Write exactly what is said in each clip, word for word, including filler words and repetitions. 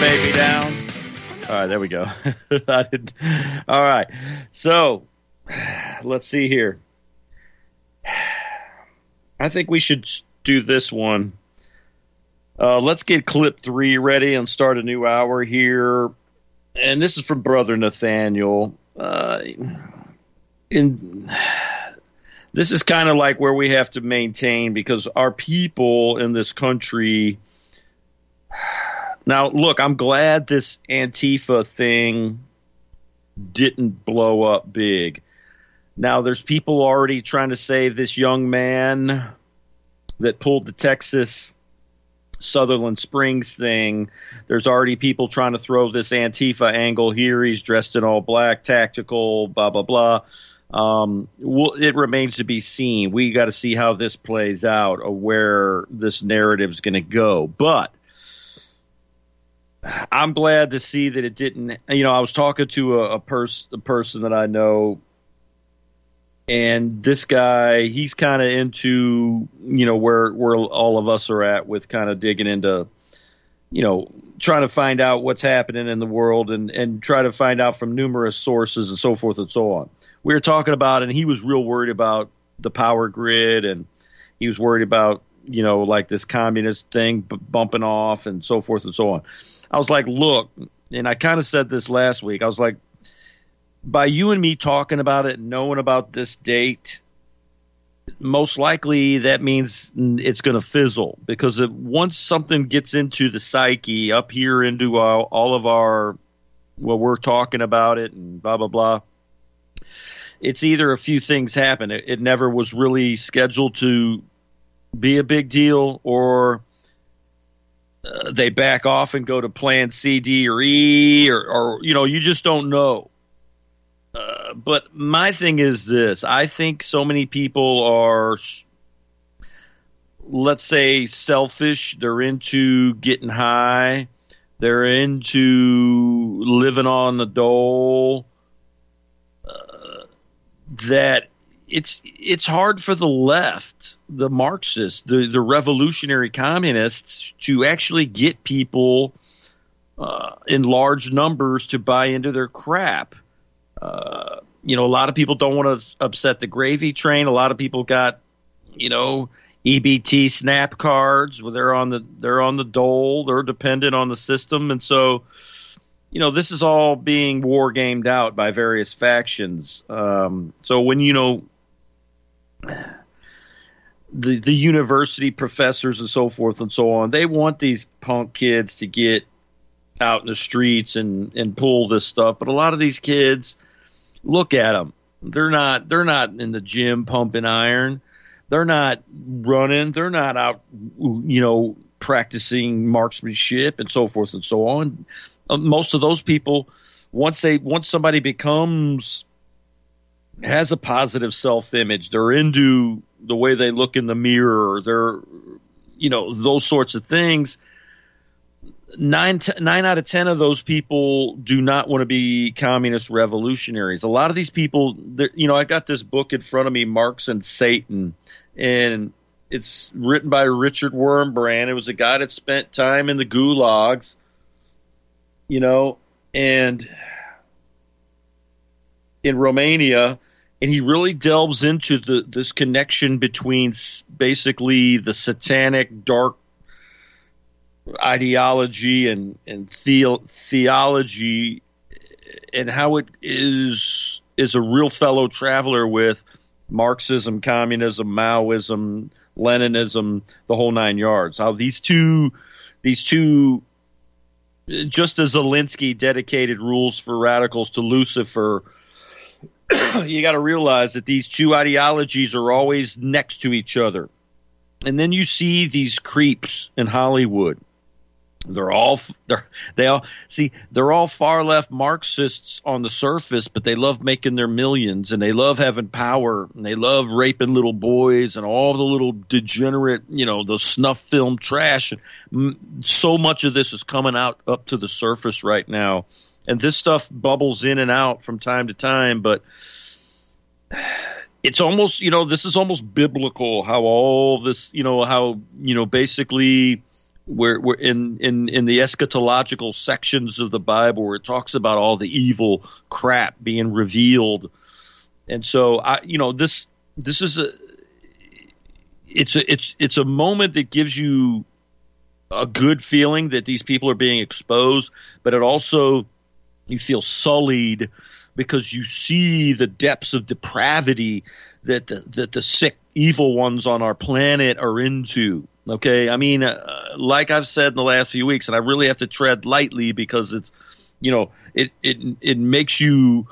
baby down. All right, there we go. I didn't. All right, so let's see here. I think we should do this one. Uh, let's get clip three ready and start a new hour here. And this is from Brother Nathaniel. Uh, in this is kind of like where we have to maintain, because our people in this country. Now, look, I'm glad this Antifa thing didn't blow up big. Now, there's people already trying to say this young man that pulled the Texas Sutherland Springs thing, there's already people trying to throw this Antifa angle here. He's dressed in all black, tactical, blah, blah, blah. Um, well, it remains to be seen. We got to see how this plays out, or where this narrative is going to go. But I'm glad to see that it didn't. You know, I was talking to a, a, pers- a person that I know, and this guy, he's kind of into, you know, where where all of us are at with kind of digging into, you know, trying to find out what's happening in the world, and, and try to find out from numerous sources and so forth and so on. We were talking about, and he was real worried about the power grid, and he was worried about, you know, like this communist thing b- bumping off and so forth and so on. I was like, look, and I kind of said this last week, I was like, by you and me talking about it, knowing about this date, most likely that means it's going to fizzle, because if, once something gets into the psyche up here into all, all of our, well, we're talking about it and blah, blah, blah, it's either a few things happen. It, it never was really scheduled to be a big deal, or uh, they back off and go to plan C, D, or E, or, or you know, you just don't know. Uh, but my thing is this. I think so many people are, let's say, selfish. They're into getting high. They're into living on the dole. Uh, that it's it's hard for the left, the Marxists, the, the revolutionary communists, to actually get people uh, in large numbers to buy into their crap. Uh, you know, a lot of people don't want to upset the gravy train. A lot of people got, you know, E B T snap cards where they're on the they're on the dole. They're dependent on the system, and so, you know, this is all being war gamed out by various factions. Um, so when, you know, the the university professors and so forth and so on, they want these punk kids to get out in the streets and and pull this stuff, but a lot of these kids, look at them. They're not. They're not in the gym pumping iron. They're not running. They're not out, you know, practicing marksmanship and so forth and so on. Uh, most of those people, once they once somebody becomes has a positive self-image, they're into the way they look in the mirror. They're, you know, those sorts of things. Nine, t- nine out of ten of those people do not want to be communist revolutionaries. A lot of these people, you know, I got this book in front of me, Marx and Satan, and it's written by Richard Wurmbrand. It was a guy that spent time in the gulags, you know, and in Romania, and he really delves into the this connection between basically the satanic dark ideology and and the, theology, and how it is is a real fellow traveler with Marxism, communism, Maoism, Leninism, the whole nine yards. How these two these two just as Zelensky dedicated rules for radicals to Lucifer, you got to realize that these two ideologies are always next to each other. And then you see these creeps in Hollywood. They're all they're they all see they're all far left Marxists on the surface, but they love making their millions, and they love having power, and they love raping little boys and all the little degenerate, you know, the snuff film trash. So much of this is coming out up to the surface right now, and this stuff bubbles in and out from time to time, but it's almost, you know, this is almost biblical how all this, you know, how, you know, basically where, where in, in, in the eschatological sections of the Bible where it talks about all the evil crap being revealed. And so I, you know, this, this is a, it's a, it's, it's a moment that gives you a good feeling that these people are being exposed, but it also, you feel sullied because you see the depths of depravity that the, that the sick, evil ones on our planet are into. Okay, I mean, uh, like I've said in the last few weeks, and I really have to tread lightly because it's, you know, it it it makes you,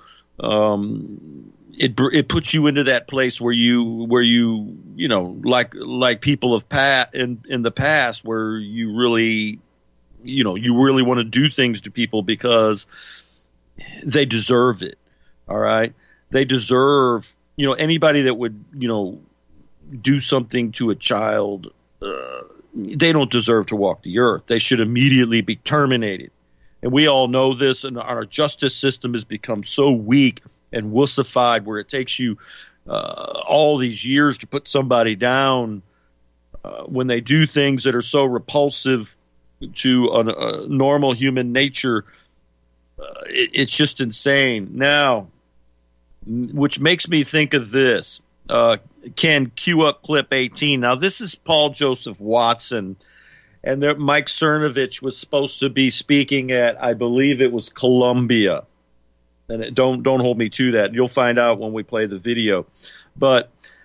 um, it it puts you into that place where you where you you know like like people of pat in in the past where you really, you know, you really want to do things to people because they deserve it. All right, they deserve, you know, anybody that would, you know, do something to a child. Uh, they don't deserve to walk the earth. They should immediately be terminated. And we all know this, and our justice system has become so weak and wussified where it takes you uh, all these years to put somebody down uh, when they do things that are so repulsive to a, a normal human nature. Uh, it, it's just insane. Now, which makes me think of this. Uh, Ken, cue up clip eighteen. Now, this is Paul Joseph Watson, and there, Mike Cernovich was supposed to be speaking at, I believe it was Columbia. And it, don't don't hold me to that. You'll find out when we play the video. But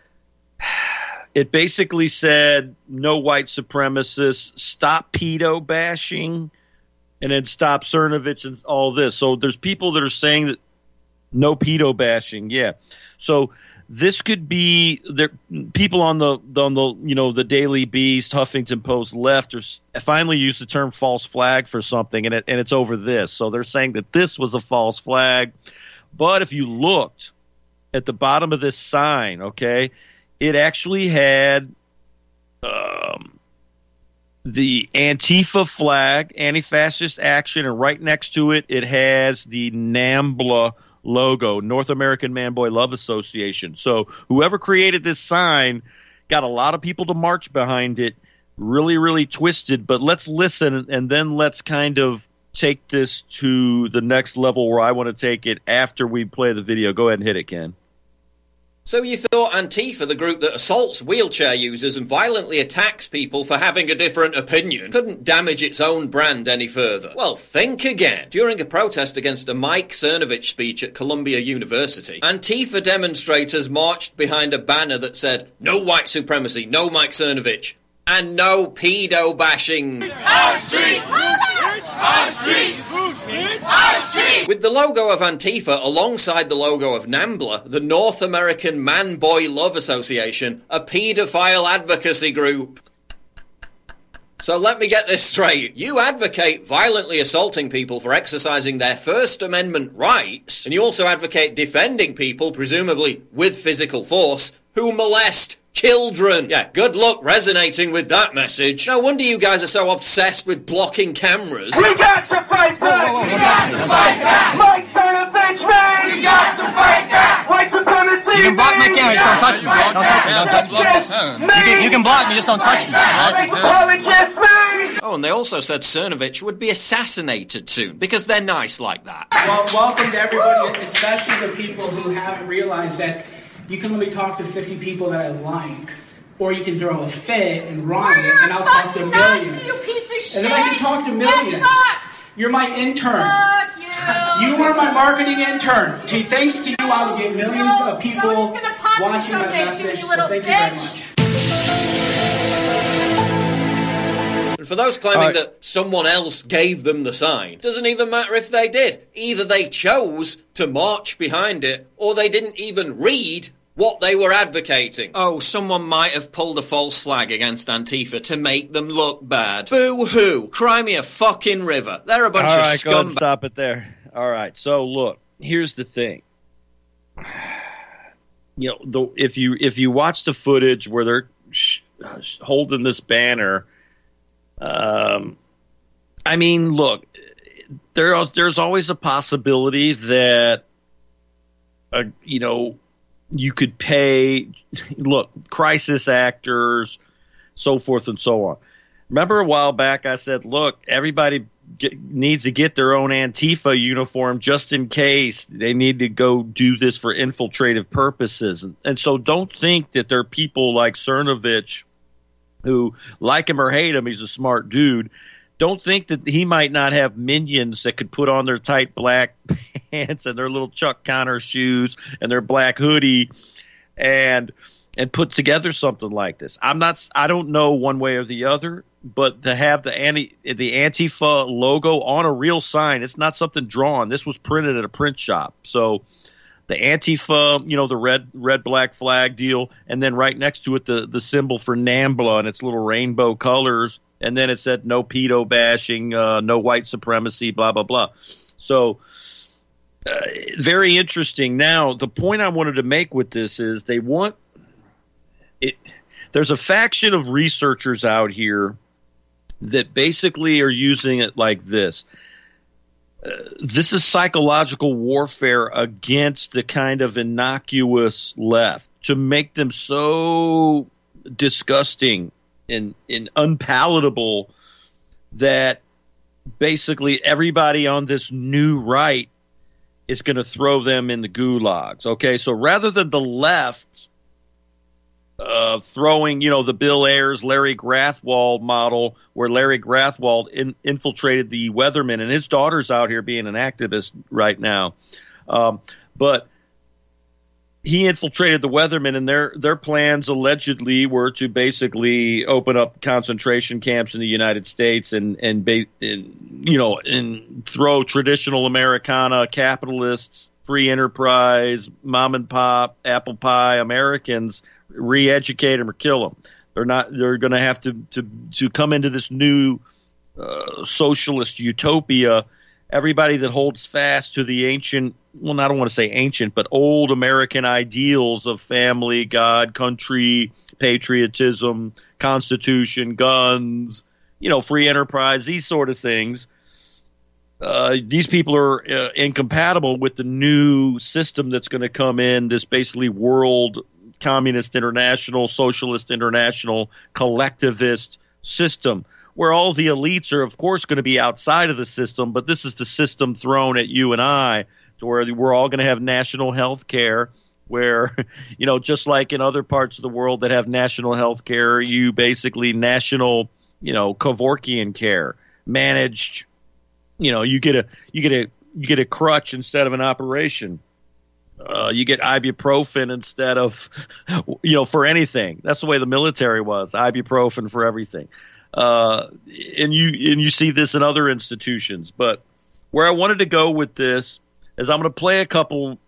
it basically said, no white supremacists, stop pedo bashing, and then stop Cernovich and all this. So there's people that are saying that no pedo bashing. Yeah. So this could be there. People on the on the you know the Daily Beast, Huffington Post, left or finally used the term false flag for something, and it and it's over this. So they're saying that this was a false flag. But if you looked at the bottom of this sign, okay, it actually had um, the Antifa flag, Anti-Fascist Action, and right next to it, it has the NAMBLA logo, North American Man Boy Love Association. So whoever created this sign got a lot of people to march behind it. Really, really twisted. But let's listen, and then let's kind of take this to the next level where I want to take it after we play the video. Go ahead and hit it, Ken. So you thought Antifa, the group that assaults wheelchair users and violently attacks people for having a different opinion, couldn't damage its own brand any further? Well, think again. During a protest against a Mike Cernovich speech at Columbia University, Antifa demonstrators marched behind a banner that said, "No white supremacy, no Mike Cernovich, and no pedo bashing." Our streets! Our streets! Our streets! With the logo of Antifa alongside the logo of NAMBLA, the North American Man Boy Love Association, a paedophile advocacy group. So let me get this straight. You advocate violently assaulting people for exercising their First Amendment rights, and you also advocate defending people, presumably with physical force, who molest children. Yeah, good luck resonating with that message. No wonder you guys are so obsessed with blocking cameras. We got to fight back! We got to fight back! Mike Cernovich, man! We got to fight back! White supremacy! You can block my camera, just don't touch me. Don't touch me, don't touch me. You can, you can block me, just don't touch me. Right? Apologists, man! Oh, and they also said Cernovich would be assassinated soon, because they're nice like that. Well, welcome to everybody, especially the people who haven't realized that you can let me talk to fifty people that I like, or you can throw a fit and run it, and I'll talk to millions. Nuts, you piece of and then I can talk to millions. You're my intern. Fuck you. You are my marketing intern. To, thanks to you, I will get millions no, of people watching my someday, you message. So little thank bitch. you very much. And for those claiming right. that someone else gave them the sign, doesn't even matter if they did. Either they chose to march behind it, or they didn't even read what they were advocating. Oh, someone might have pulled a false flag against Antifa to make them look bad. Boo-hoo. Cry me a fucking river. They're a bunch All of right, go ahead and scumbags. stop it there. All right. So look, here's the thing. You know, the, if you if you watch the footage where they're sh- holding this banner, um, I mean, look, there there's always a possibility that, uh, you know, you could pay. Look, crisis actors, so forth and so on. remember a while back I said, look, everybody get, needs to get their own Antifa uniform just in case they need to go do this for infiltrative purposes. And, and so don't think that there are people like Cernovich who, like him or hate him, he's a smart dude. Don't think that he might not have minions that could put on their tight black pants and their little Chuck Connor shoes and their black hoodie and and put together something like this. I'm not. I don't know one way or the other, but to have the anti the Antifa logo on a real sign, it's not something drawn. This was printed at a print shop. So the Antifa, you know, the red red black flag deal, and then right next to it the the symbol for NAMBLA and its little rainbow colors. And then it said no pedo bashing, uh, no white supremacy, blah, blah, blah. So uh, very interesting. Now, the point I wanted to make with this is they want it. There's a faction of researchers out here that basically are using it like this. Uh, this is psychological warfare against the kind of innocuous left to make them so disgusting and, and unpalatable that basically everybody on this new right is going to throw them in the gulags. Okay, so rather than the left uh, throwing, you know, the Bill Ayers, Larry Grathwold model, where Larry Grathwold in, infiltrated the Weatherman, and his daughter's out here being an activist right now. Um, but he infiltrated the Weathermen, and their their plans allegedly were to basically open up concentration camps in the United States and and, ba- and you know and throw traditional Americana capitalists, free enterprise, mom and pop, apple pie Americans, re-educate them or kill them. They're not. They're going to have to to to come into this new uh, socialist utopia. Everybody that holds fast to the ancient, well, I don't want to say ancient, but old American ideals of family, God, country, patriotism, Constitution, guns, you know, free enterprise, these sort of things. Uh, these people are uh, incompatible with the new system that's going to come in, this basically world communist international, socialist international, collectivist system, where all the elites are, of course, going to be outside of the system, but this is the system thrown at you and I, to where we're all going to have national health care, where, you know, just like in other parts of the world that have national health care, you basically national, you know, Kevorkian care, managed, you know, you get a you get a you get a crutch instead of an operation. Uh, you get ibuprofen instead of, you know, for anything. That's the way the military was, ibuprofen for everything. Uh, and you and you see this in other institutions. But where I wanted to go with this is I'm going to play a couple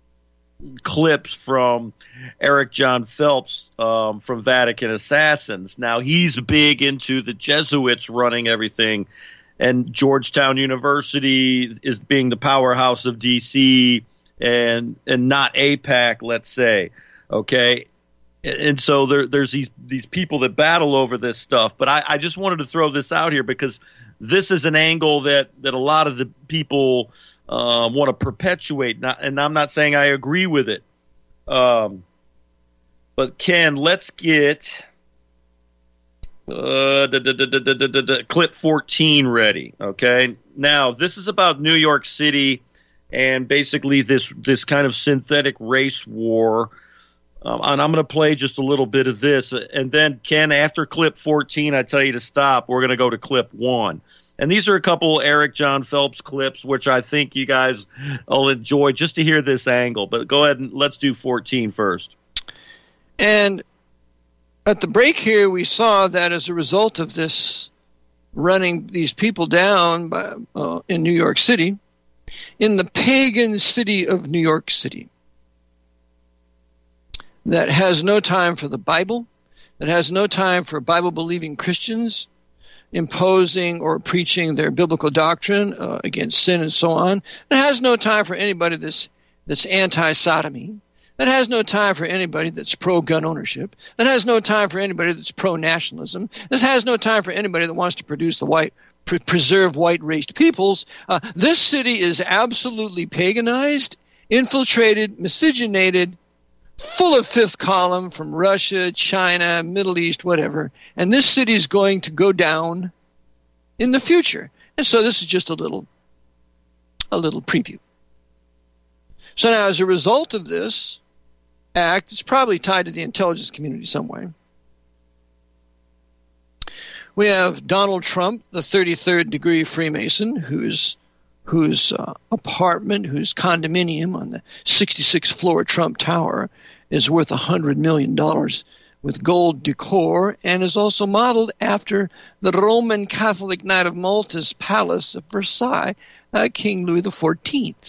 clips from Eric John Phelps um, from Vatican Assassins. Now, he's big into the Jesuits running everything, and Georgetown University is being the powerhouse of D C and and not AIPAC, let's say, okay? And so there, there's these these people that battle over this stuff. But I, I just wanted to throw this out here because this is an angle that, that a lot of the people uh, want to perpetuate. Not, and I'm not saying I agree with it. Um, but, Ken, let's get uh, da, da, da, da, da, da, da, clip fourteen ready. Okay. Now, this is about New York City and basically this this kind of synthetic race war. Um, and I'm going to play just a little bit of this. And then, Ken, after clip fourteen, I tell you to stop, we're going to go to clip one. And these are a couple Eric John Phelps clips, which I think you guys will enjoy just to hear this angle. But go ahead and let's do fourteen first. And at the break here, we saw that as a result of this running these people down by, uh, in New York City, in the pagan city of New York City, that has no time for the Bible, that has no time for Bible-believing Christians imposing or preaching their biblical doctrine uh, against sin and so on. It has no time for anybody that's that's anti-sodomy. That has no time for anybody that's pro-gun ownership. That has no time for anybody that's pro-nationalism. This has no time for anybody that wants to produce the white, pre- preserve white-raced peoples. Uh, this city is absolutely paganized, infiltrated, miscegenated, full of fifth column from Russia, China, Middle East, whatever. And this city is going to go down in the future. And so this is just a little, a little preview. So now as a result of this act, it's probably tied to the intelligence community some way. We have Donald Trump, the thirty-third degree Freemason, whose whose uh, apartment, whose condominium on the sixty-sixth floor Trump Tower is worth one hundred million dollars with gold decor and is also modeled after the Roman Catholic Knight of Malta's palace of Versailles, uh, King Louis the fourteenth.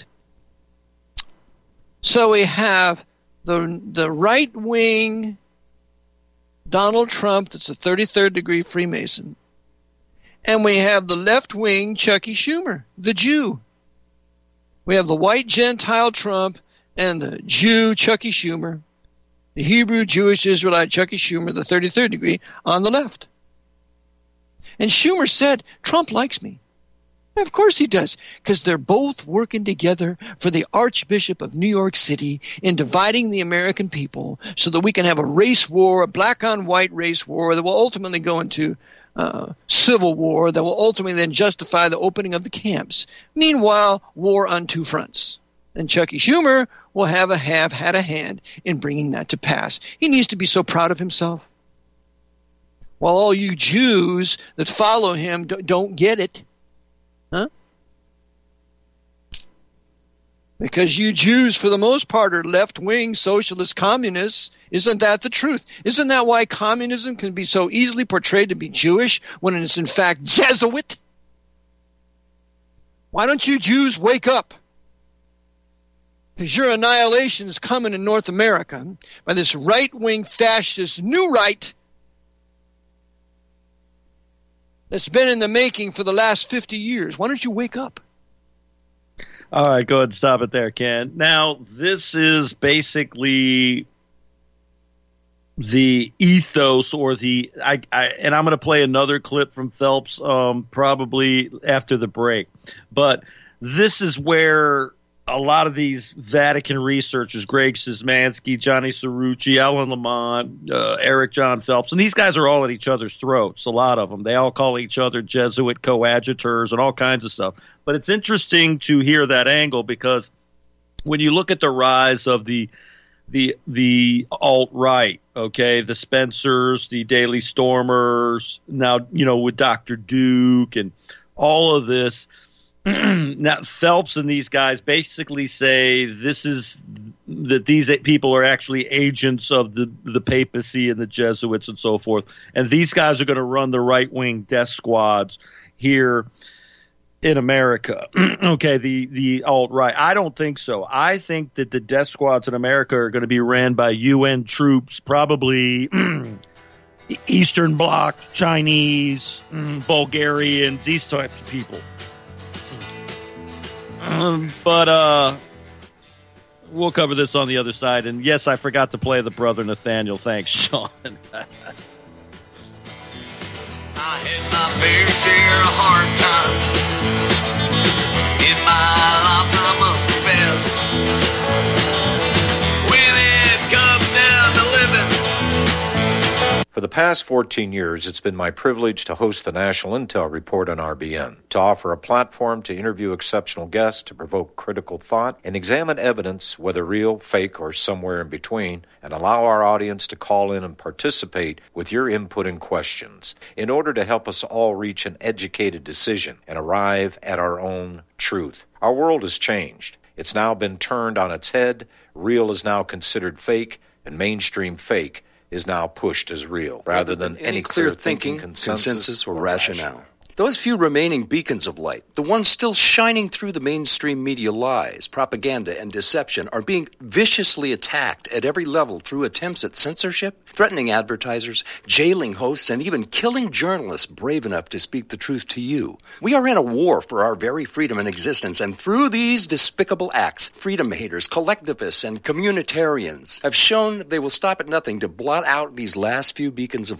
So we have the the right-wing Donald Trump, that's a thirty-third degree Freemason. And we have the left-wing Chucky Schumer, the Jew. We have the white Gentile Trump and the Jew Chucky Schumer, the Hebrew Jewish Israelite Chucky Schumer, the thirty-third degree, on the left. And Schumer said, Trump likes me. Of course he does, because they're both working together for the Archbishop of New York City in dividing the American people so that we can have a race war, a black-on-white race war that will ultimately go into uh, civil war that will ultimately then justify the opening of the camps. Meanwhile, war on two fronts. And Chucky Schumer will have a have had a hand in bringing that to pass. He needs to be so proud of himself. While all you Jews that follow him don't get it. Huh? Because you Jews, for the most part, are left-wing socialist communists. Isn't that the truth? Isn't that why communism can be so easily portrayed to be Jewish when it's in fact Jesuit? Why don't you Jews wake up? Because your annihilation is coming in North America by this right-wing fascist new right that's been in the making for the last fifty years. Why don't you wake up? All right, go ahead and stop it there, Ken. Now, this is basically the ethos or the I, I and I'm going to play another clip from Phelps um, probably after the break. But this is where a lot of these Vatican researchers, Greg Szymanski, Johnny Cerrucci, Alan Lamont, uh, Eric John Phelps, and these guys are all at each other's throats, a lot of them. They all call each other Jesuit coadjutors and all kinds of stuff. But it's interesting to hear that angle because when you look at the rise of the the the alt-right, okay, the Spencers, the Daily Stormers, now, you know, with Doctor Duke and all of this, now Phelps and these guys basically say this is that these people are actually agents of the the papacy and the Jesuits and so forth, and these guys are going to run the right wing death squads here in America. Okay, the the alt right. I don't think so. I think that the death squads in America are going to be ran by U N troops, probably Eastern Bloc, Chinese, Bulgarians, these types of people. Um, but uh, we'll cover this on the other side. And yes, I forgot to play the Brother Nathaniel. Thanks, Sean. I had my fair share of hard times in my life, I must confess. When it comes down to living. For the past fourteen years, it's been my privilege to host the National Intel Report on R B N, to offer a platform to interview exceptional guests, to provoke critical thought, and examine evidence, whether real, fake, or somewhere in between, and allow our audience to call in and participate with your input and questions in order to help us all reach an educated decision and arrive at our own truth. Our world has changed. It's now been turned on its head. Real is now considered fake, and mainstream fake is now pushed as real, rather than any clear thinking, consensus, consensus or rationale. Those few remaining beacons of light, the ones still shining through the mainstream media lies, propaganda, and deception, are being viciously attacked at every level through attempts at censorship, threatening advertisers, jailing hosts, and even killing journalists brave enough to speak the truth to you. We are in a war for our very freedom and existence, and through these despicable acts, freedom haters, collectivists, and communitarians have shown they will stop at nothing to blot out these last few beacons of light.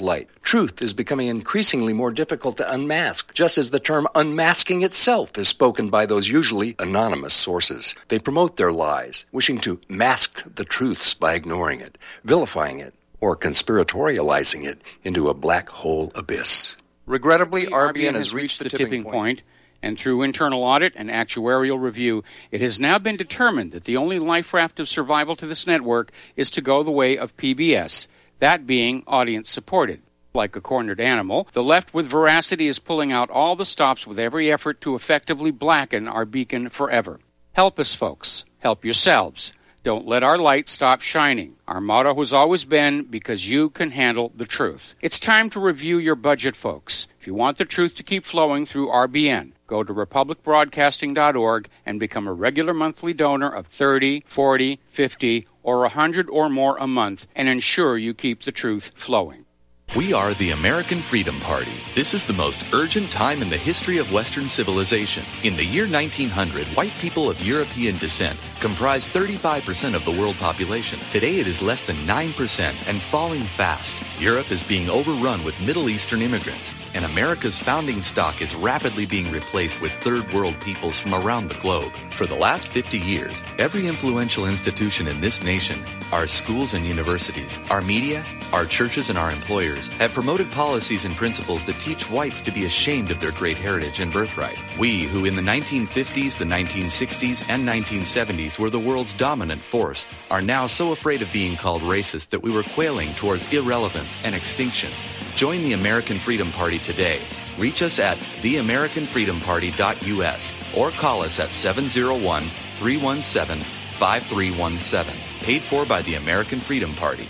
Truth is becoming increasingly more difficult to unmask, just as the term unmasking itself is spoken by those usually anonymous sources. They promote their lies, wishing to mask the truths by ignoring it, vilifying it, or conspiratorializing it into a black hole abyss. Regrettably, R B N has reached the tipping point, and through internal audit and actuarial review, it has now been determined that the only life raft of survival to this network is to go the way of P B S, that being audience-supported. Like a cornered animal, the left with veracity is pulling out all the stops with every effort to effectively blacken our beacon forever. Help us, folks. Help yourselves. Don't let our light stop shining. Our motto has always been, because you can handle the truth. It's time to review your budget, folks. If you want the truth to keep flowing through R B N, go to republic broadcasting dot org and become a regular monthly donor of thirty, forty, fifty, or one hundred or more a month and ensure you keep the truth flowing. We are the American Freedom Party. This is the most urgent time in the history of Western civilization. In the year nineteen hundred, white people of European descent comprised thirty-five percent of the world population. Today it is less than nine percent and falling fast. Europe is being overrun with Middle Eastern immigrants, and America's founding stock is rapidly being replaced with third world peoples from around the globe. For the last fifty years, every influential institution in this nation, our schools and universities, our media, our churches and our employers have promoted policies and principles that teach whites to be ashamed of their great heritage and birthright. We, who in the nineteen fifties, the nineteen sixties, and nineteen seventies were the world's dominant force, are now so afraid of being called racist that we were quailing towards irrelevance and extinction. Join the American Freedom Party today. Reach us at the american freedom party dot u s or call us at seven oh one, three one seven, five three one seven. Paid for by the American Freedom Party.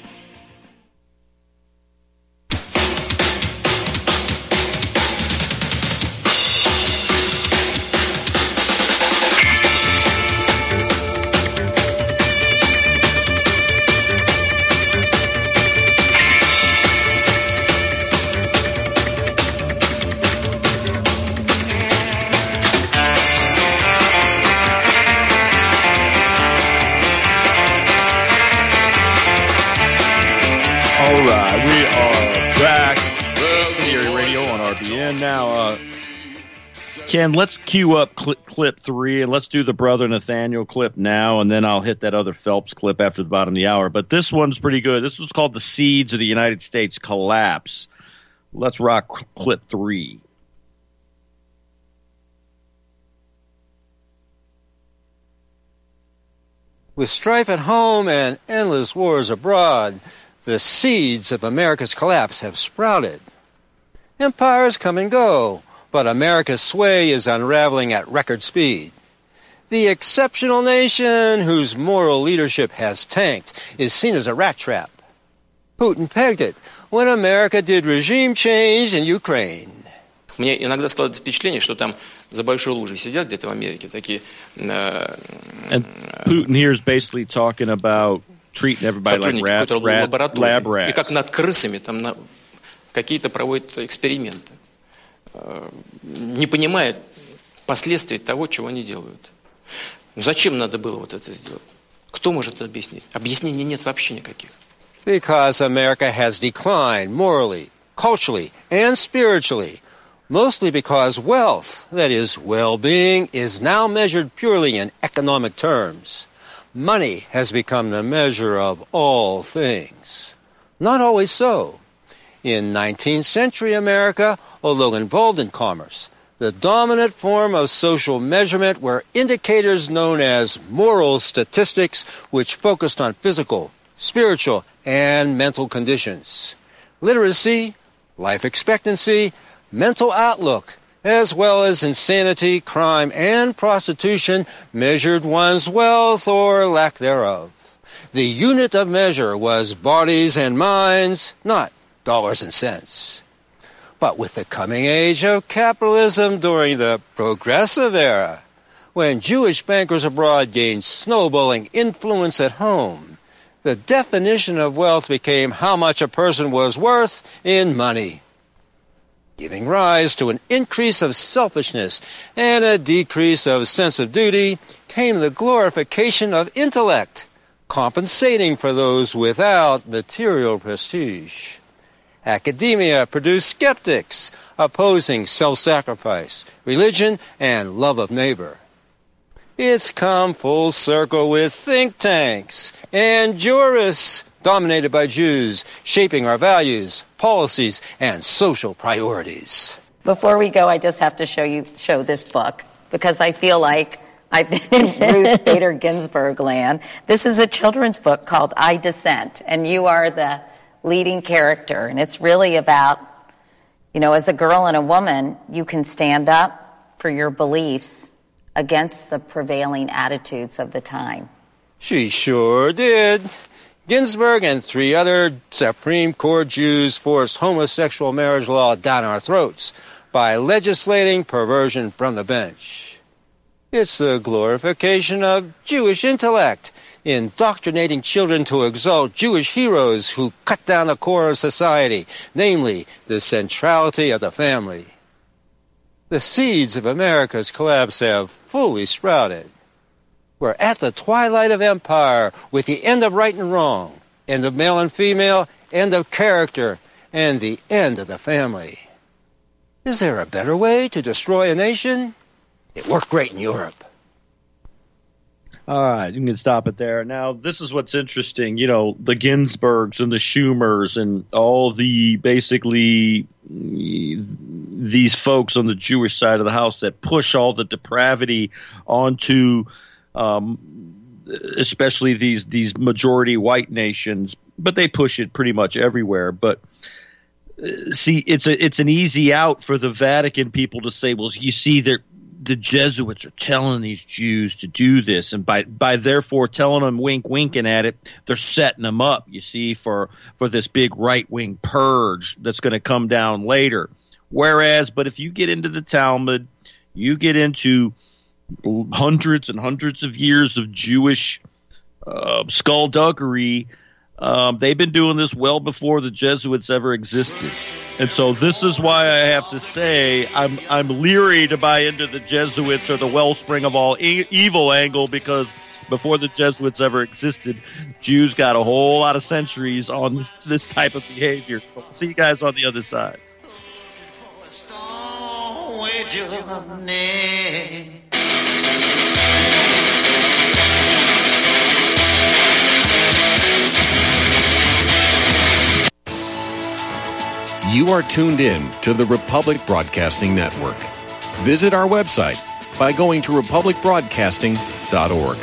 Ken, let's cue up cl- clip three, and let's do the Brother Nathaniel clip now, and then I'll hit that other Phelps clip after the bottom of the hour. But this one's pretty good. This was called The Seeds of the United States Collapse. Let's rock cl- clip three. With strife at home and endless wars abroad, the seeds of America's collapse have sprouted. Empires come and go, but America's sway is unraveling at record speed. The exceptional nation whose moral leadership has tanked is seen as a rat trap. Putin pegged it when America did regime change in Ukraine. Мне иногда складывается впечатление, что там за большой лужей сидят где-то в Америке такие. And Putin here is basically talking about treating everybody like rat, rat, lab rats. И как над крысами там на, какие-то проводят эксперименты, не понимая последствий того, чего они делают. Зачем надо было вот это сделать? Кто может это объяснить? Объяснений нет вообще никаких. Because America has declined morally, culturally, and spiritually. Mostly because wealth, that is, well-being, is now measured purely in economic terms. Money has become the measure of all things. Not always so. In nineteenth century America, although involved in commerce, the dominant form of social measurement were indicators known as moral statistics, which focused on physical, spiritual, and mental conditions. Literacy, life expectancy, mental outlook, as well as insanity, crime, and prostitution measured one's wealth or lack thereof. The unit of measure was bodies and minds, not dollars and cents. But with the coming age of capitalism during the Progressive Era, when Jewish bankers abroad gained snowballing influence at home, the definition of wealth became how much a person was worth in money, giving rise to an increase of selfishness and a decrease of sense of duty came the glorification of intellect, compensating for those without material prestige. Academia produced skeptics opposing self-sacrifice, religion, and love of neighbor. It's come full circle with think tanks and jurists dominated by Jews, shaping our values, policies, and social priorities. Before we go, I just have to show you show this book because I feel like I've been in Ruth Bader Ginsburg land. This is a children's book called I Dissent, and you are the leading character. And it's really about, you know, as a girl and a woman, you can stand up for your beliefs against the prevailing attitudes of the time. She sure did. Ginsburg and three other Supreme Court Jews forced homosexual marriage law down our throats by legislating perversion from the bench. It's the glorification of Jewish intellect, indoctrinating children to exalt Jewish heroes who cut down the core of society, namely the centrality of the family. The seeds of America's collapse have fully sprouted. We're at the twilight of empire with the end of right and wrong, end of male and female, end of character, and the end of the family. Is there a better way to destroy a nation? It worked great in Europe. All right, you can stop it there. Now, this is what's interesting. You know, the Ginsburgs and the Schumers and all the basically these folks on the Jewish side of the house that push all the depravity onto um, especially these these majority white nations, but they push it pretty much everywhere. But uh, see, it's a it's an easy out for the Vatican people to say, well, you see, they're the Jesuits are telling these Jews to do this, and by by therefore telling them wink winking at it, they're setting them up, you see, for for this big right-wing purge that's going to come down later. Whereas, but if you get into the Talmud, you get into hundreds and hundreds of years of Jewish uh, skullduggery. Um, they've been doing this well before the Jesuits ever existed. And so this is why I have to say I'm I'm leery to buy into the Jesuits or the wellspring of all e- evil angle, because before the Jesuits ever existed, Jews got a whole lot of centuries on this type of behavior. So see you guys on the other side. You are tuned in to the Republic Broadcasting Network. Visit our website by going to republic broadcasting dot org.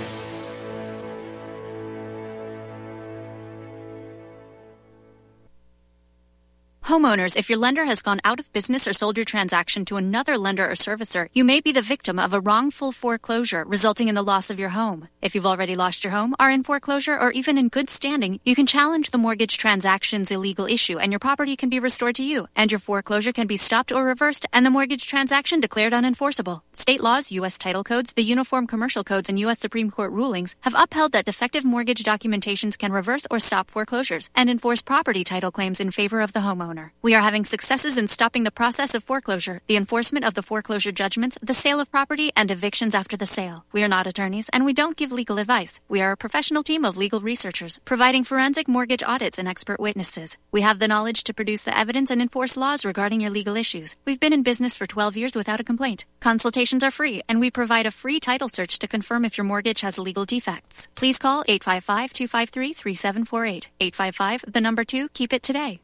Homeowners, if your lender has gone out of business or sold your transaction to another lender or servicer, you may be the victim of a wrongful foreclosure resulting in the loss of your home. If you've already lost your home, are in foreclosure, or even in good standing, you can challenge the mortgage transaction's illegal issue and your property can be restored to you, and your foreclosure can be stopped or reversed and the mortgage transaction declared unenforceable. State laws, U S title codes, the Uniform Commercial Codes, and U S Supreme Court rulings have upheld that defective mortgage documentations can reverse or stop foreclosures and enforce property title claims in favor of the homeowner. We are having successes in stopping the process of foreclosure, the enforcement of the foreclosure judgments, the sale of property, and evictions after the sale. We are not attorneys, and we don't give legal advice. We are a professional team of legal researchers, providing forensic mortgage audits and expert witnesses. We have the knowledge to produce the evidence and enforce laws regarding your legal issues. We've been in business for twelve years without a complaint. Consultations are free, and we provide a free title search to confirm if your mortgage has legal defects. Please call eight five five, two five three, three seven four eight. eight five five, the number two, keep it today.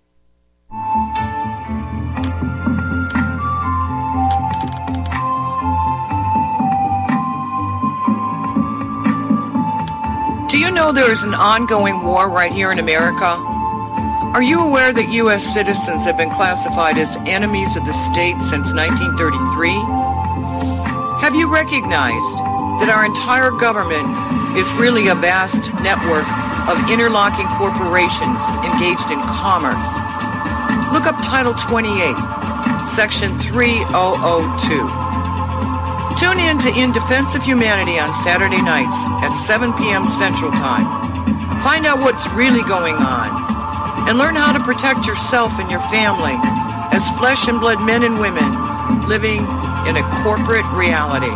Do you know there is an ongoing war right here in America? Are you aware that U S citizens have been classified as enemies of the state since nineteen thirty-three? Have you recognized that our entire government is really a vast network of interlocking corporations engaged in commerce? Look up Title twenty-eight, Section three thousand two. Tune in to In Defense of Humanity on Saturday nights at seven p.m. Central Time. Find out what's really going on and learn how to protect yourself and your family as flesh and blood men and women living in a corporate reality.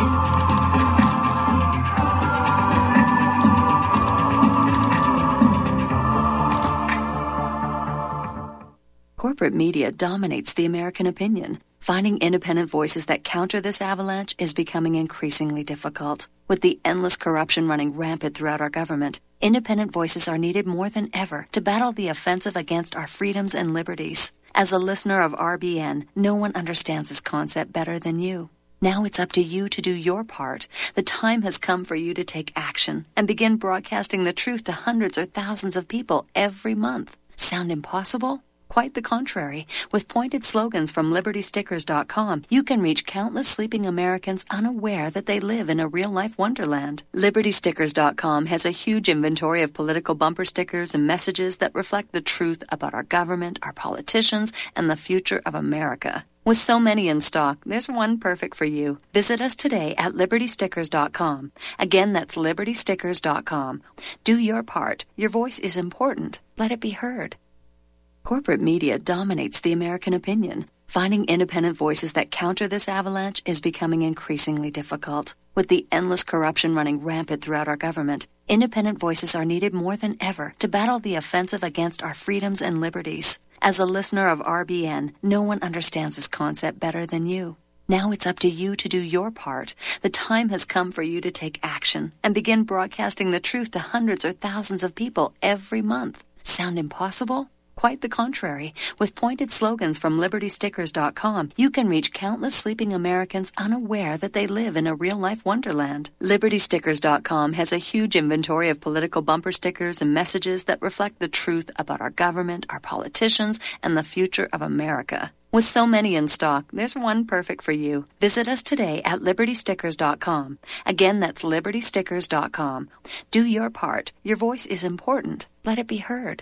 Corporate media dominates the American opinion. Finding independent voices that counter this avalanche is becoming increasingly difficult. With the endless corruption running rampant throughout our government, independent voices are needed more than ever to battle the offensive against our freedoms and liberties. As a listener of R B N, no one understands this concept better than you. Now it's up to you to do your part. The time has come for you to take action and begin broadcasting the truth to hundreds or thousands of people every month. Sound impossible? Quite the contrary. With pointed slogans from Liberty Stickers dot com, you can reach countless sleeping Americans unaware that they live in a real-life wonderland. Liberty Stickers dot com has a huge inventory of political bumper stickers and messages that reflect the truth about our government, our politicians, and the future of America. With so many in stock, there's one perfect for you. Visit us today at Liberty Stickers dot com. Again, that's Liberty Stickers dot com. Do your part. Your voice is important. Let it be heard. Corporate media dominates the American opinion. Finding independent voices that counter this avalanche is becoming increasingly difficult. With the endless corruption running rampant throughout our government, independent voices are needed more than ever to battle the offensive against our freedoms and liberties. As a listener of R B N, no one understands this concept better than you. Now it's up to you to do your part. The time has come for you to take action and begin broadcasting the truth to hundreds or thousands of people every month. Sound impossible? Quite the contrary. With pointed slogans from Liberty Stickers dot com, you can reach countless sleeping Americans unaware that they live in a real-life wonderland. Liberty Stickers dot com has a huge inventory of political bumper stickers and messages that reflect the truth about our government, our politicians, and the future of America. With so many in stock, there's one perfect for you. Visit us today at Liberty Stickers dot com. Again, that's Liberty Stickers dot com. Do your part. Your voice is important. Let it be heard.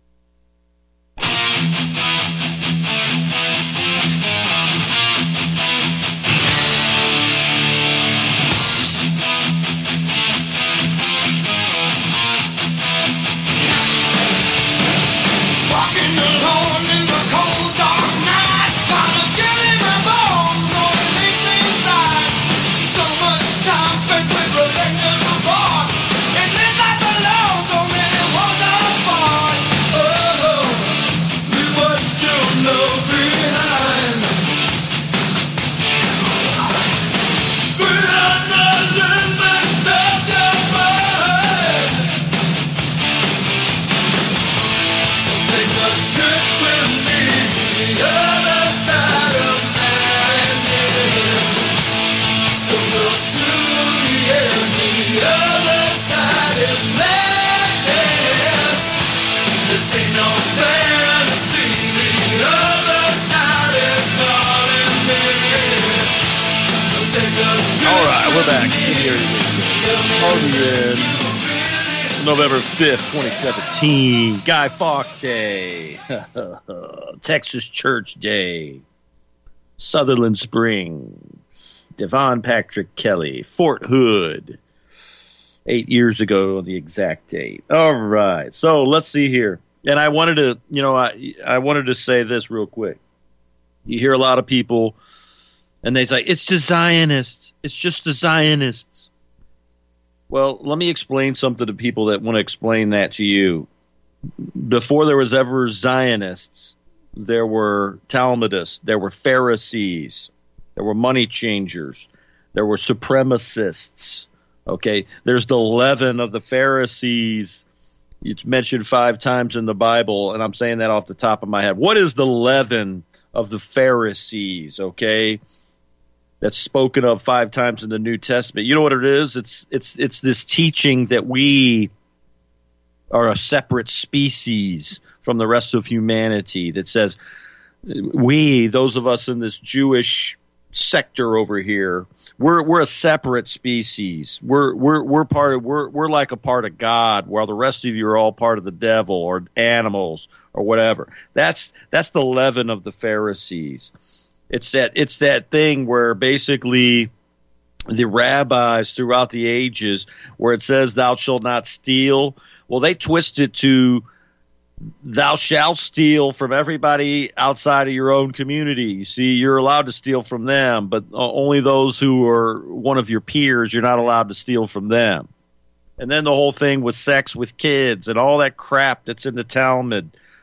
Walking alone in the cold dark night, got a chill in my bones, all the things inside. So much time spent with relatives apart, and midnight alone, so many worlds apart. Oh, leave what you know behind. Beyond the limits of your mind. So take a trip with me to the other side of madness. So close to the edge, the other side is madness. This ain't no fantasy, the other side is calling me. So take a trip. All right, we're back. Here it is. November fifth, twenty seventeen. Guy Fawkes Day. Texas Church Day. Sutherland Springs. Devon Patrick Kelly. Fort Hood. Eight years ago on the exact date. All right. So let's see here. And I wanted to, you know, I I wanted to say this real quick. You hear a lot of people, and they say, it's the Zionists. It's just the Zionists. Well, let me explain something to people that want to explain that to you. Before there was ever Zionists, there were Talmudists, there were Pharisees, there were money changers, there were supremacists. Okay, there's the leaven of the Pharisees. It's mentioned five times in the Bible, and I'm saying that off the top of my head. What is the leaven of the Pharisees? Okay, that's spoken of five times in the New Testament. You know what it is? It's it's it's this teaching that we are a separate species from the rest of humanity. That says we, those of us in this Jewish sector over here, we're we're a separate species. We're we're we're part of we're we're like a part of God, while the rest of you are all part of the devil or animals or whatever. That's that's the leaven of the Pharisees. It's that it's that thing where basically the rabbis throughout the ages, where it says thou shalt not steal, well, they twist it to thou shalt steal from everybody outside of your own community. You see, you're allowed to steal from them, but only those who are one of your peers, you're not allowed to steal from them. And then the whole thing with sex with kids and all that crap that's in the Talmud.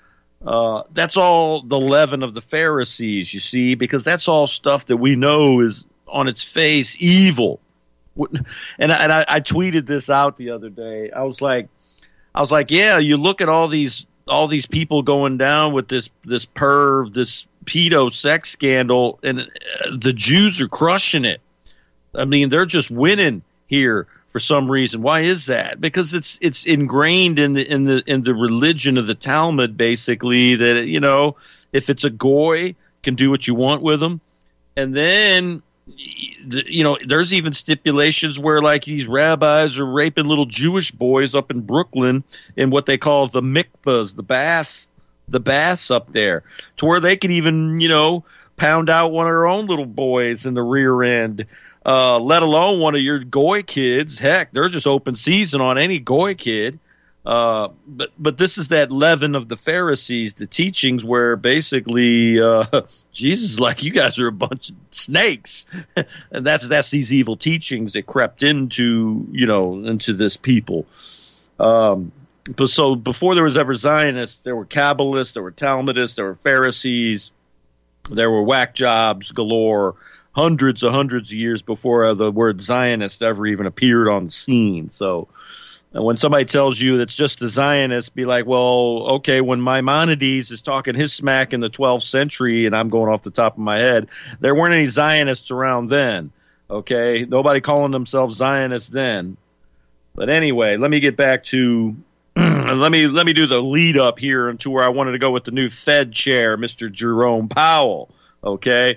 Uh, that's all the leaven of the Pharisees, you see, because that's all stuff that we know is on its face evil. And I, and I, I tweeted this out the other day. I was like, I was like, yeah, you look at all these all these people going down with this this perv, this pedo sex scandal, and uh, the Jews are crushing it. I mean, they're just winning here for some reason. Why is that? Because it's it's ingrained in the in the in the religion of the Talmud, basically, that, you know, if it's a goy, can do what you want with them. And then, you know, there's even stipulations where, like, these rabbis are raping little Jewish boys up in Brooklyn in what they call the mikvahs, the baths, the baths up there, to where they can even, you know, pound out one of their own little boys in the rear end. Uh, let alone one of your goy kids. Heck, they're just open season on any goy kid. Uh, but but this is that leaven of the Pharisees, the teachings where basically uh, Jesus is like, you guys are a bunch of snakes, and that's that's these evil teachings that crept into you know into this people. Um, but so before there was ever Zionists, there were Kabbalists, there were Talmudists, there were Pharisees, there were whack jobs galore. Hundreds of hundreds of years before uh, the word Zionist ever even appeared on the scene. So uh, when somebody tells you it's just a Zionist, be like, well, okay, when Maimonides is talking his smack in the twelfth century, and I'm going off the top of my head, there weren't any Zionists around then. Okay, nobody calling themselves Zionists then. But anyway, let me get back to let me let me do the lead up here into where I wanted to go with the new Fed chair, Mister Jerome Powell. Okay.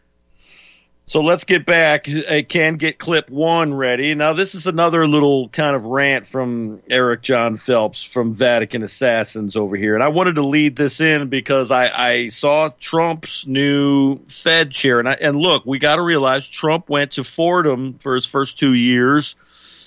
So let's get back. I can get clip one ready. Now, this is another little kind of rant from Eric John Phelps from Vatican Assassins over here. And I wanted to lead this in because I, I saw Trump's new Fed chair. And, I, and look, we got to realize Trump went to Fordham for his first two years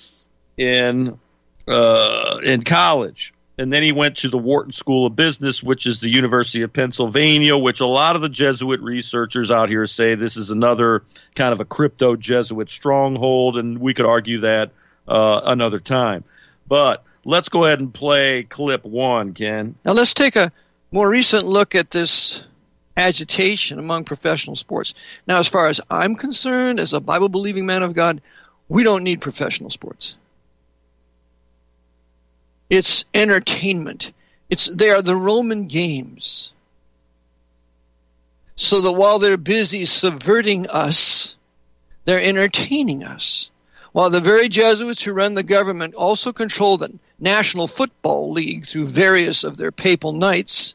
in uh, in college. And then he went to the Wharton School of Business, which is the University of Pennsylvania, which a lot of the Jesuit researchers out here say this is another kind of a crypto-Jesuit stronghold, and we could argue that uh, another time. But let's go ahead and play clip one, Ken. Now let's take a more recent look at this agitation among professional sports. Now, as far as I'm concerned, as a Bible-believing man of God, we don't need professional sports. It's entertainment. It's they are the Roman games. So that while they're busy subverting us, they're entertaining us. While the very Jesuits who run the government also control the National Football League through various of their papal knights,